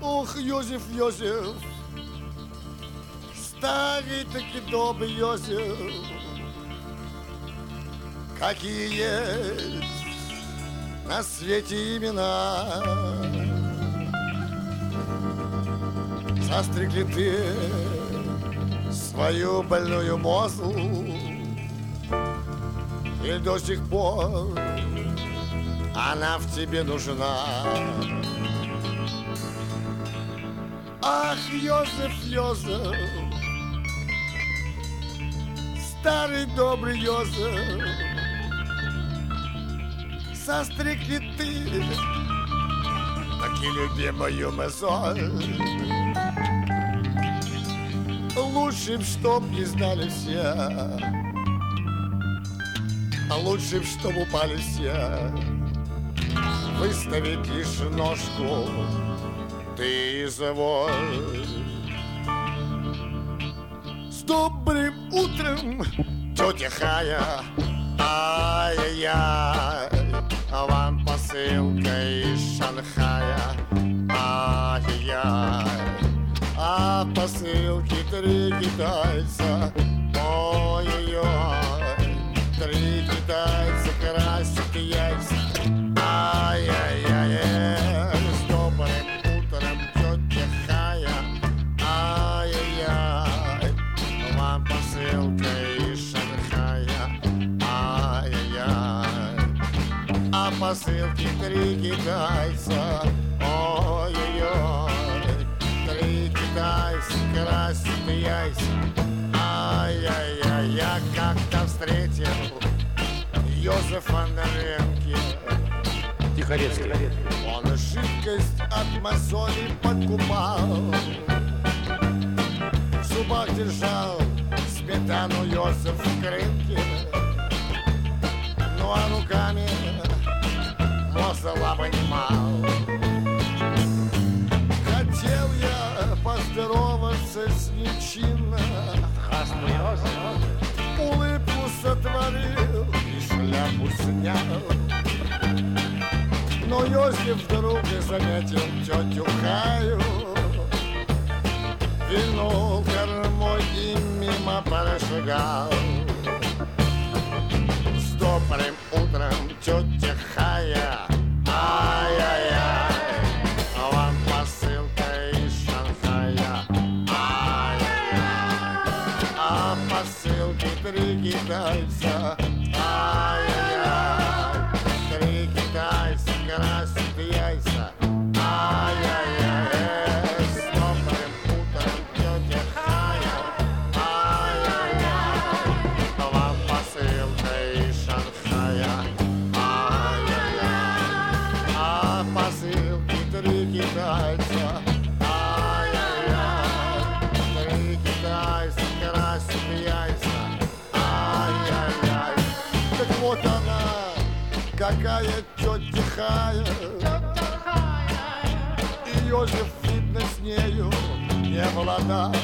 Ох, Йозеф, Йозеф, старый таки добрый Йозеф, какие есть на свете имена. Застригли ты свою больную мозу, и до сих пор она в тебе нужна. Ах, Йозеф, Йозеф, старый добрый Йозеф, состригли ты таки любимую мозоль. Лучше б, чтоб не знали все, лучше б, чтоб упали все, выставить лишь ножку ты изволь. С добрым утром, тетя Хая, ай-яй-яй, вам посылка из Шанхая, ай-яй-яй, а посылки 3 китайца, ой-ой-ой, 3 китайца красят яйца, ай-яй-яй, с добрым утром, тетя Хая, ай-яй-яй, вам посылка из Шанхая, ай-яй-яй, а посылки 3 китайца, ой-ой-ой, 3 китайца красят яйца, ай-яй-яй, я как-то встретил Йозефа на рынке. Тихорецкий. Он жидкость от мозолей подкупал, в зубах держал сметану Йозеф в крынке, ну а руками мозола понимал. Хотел я поздороваться с ним чинно, улыбку сотворил и шляпу снял. Но Йозеф вдруг и заметил тетю Хаю, вильнул кормой и мимо прошагал. С добрым утром, тетя Хая, ай-яй-яй, вам посылка из Шанхая, ай-яй-яй, а посылки 3 китайца, ай-яй-яй, 3 китайца красят яйца, ай-яй-яй, с добрым утром, тетя Хая, ай-яй-яй, вам посылка из Шанхая, ай-яй-яй, а посылки 3 китайца, ай-яй-яй, 3 китайца красят яйца, ай-яй-яй. Так вот она, какая тетя Хая, и Йозеф, видно, с нею не в ладах.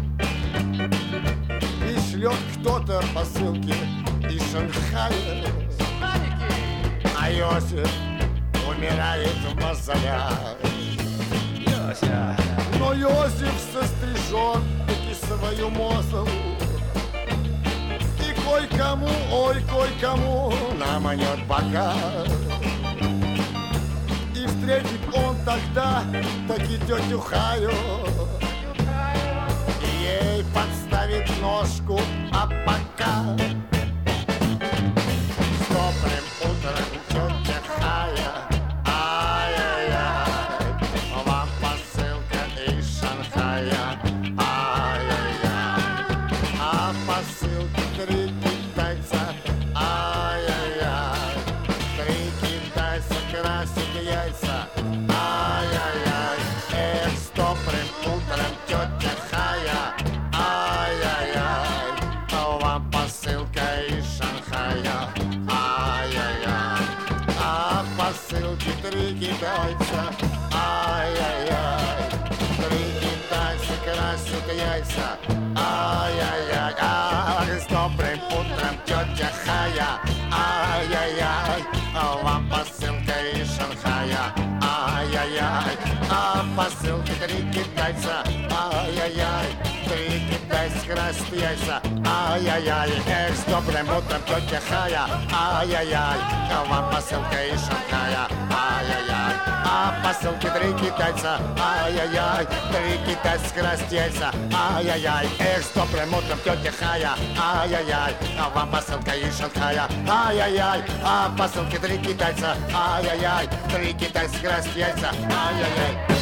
И шлет кто-то посылки из Шанхая, а Йозеф умирает в мозолях. Но Йозеф сострижен таки свою мозолу, и кой-кому, ой, кой-кому наманет бока. И встретит он тогда таки тетю Хаю, и ей подставит ножку, а пока. С добрым утром, тетя Хая, ай-яй-яй, вам посылка из Шанхая, ай-яй-яй, а посылки 3 китайца, ай-яй-яй, 3 китайца красят яйца, ай-яй-яй, эх, с добрым утром, тетя Хая, ай-яй-яй, вам посылка из Шанхая, ай-яй-яй, а посылки 3 китайца, ай-яй-яй, 3 китайца красят яйца, ай-яй-яй, с добрым утром, тетя Хая, ай-яй-яй, вам посылка из Шанхая, ай-яй-яй, а посылке 3 китайца, ай-яй-яй, 3 китайских красных яйца, ай-яй-яй, эх, с добрым утром, тетя Хая, ай-яй-яй, а вам посылка из Шанхая, ай-яй-яй, а посылке 3 китайца, ай-яй-яй, 3 китайских красных яйца, ай-яй-яй, эх, с добрым утром, тетя Хая, ай-яй-яй, а вам посылка из Шанхая, ай-яй-яй, а посылке 3 китайца, ай-яй-яй, 3 китайских красных яйца, ай-яй-яй.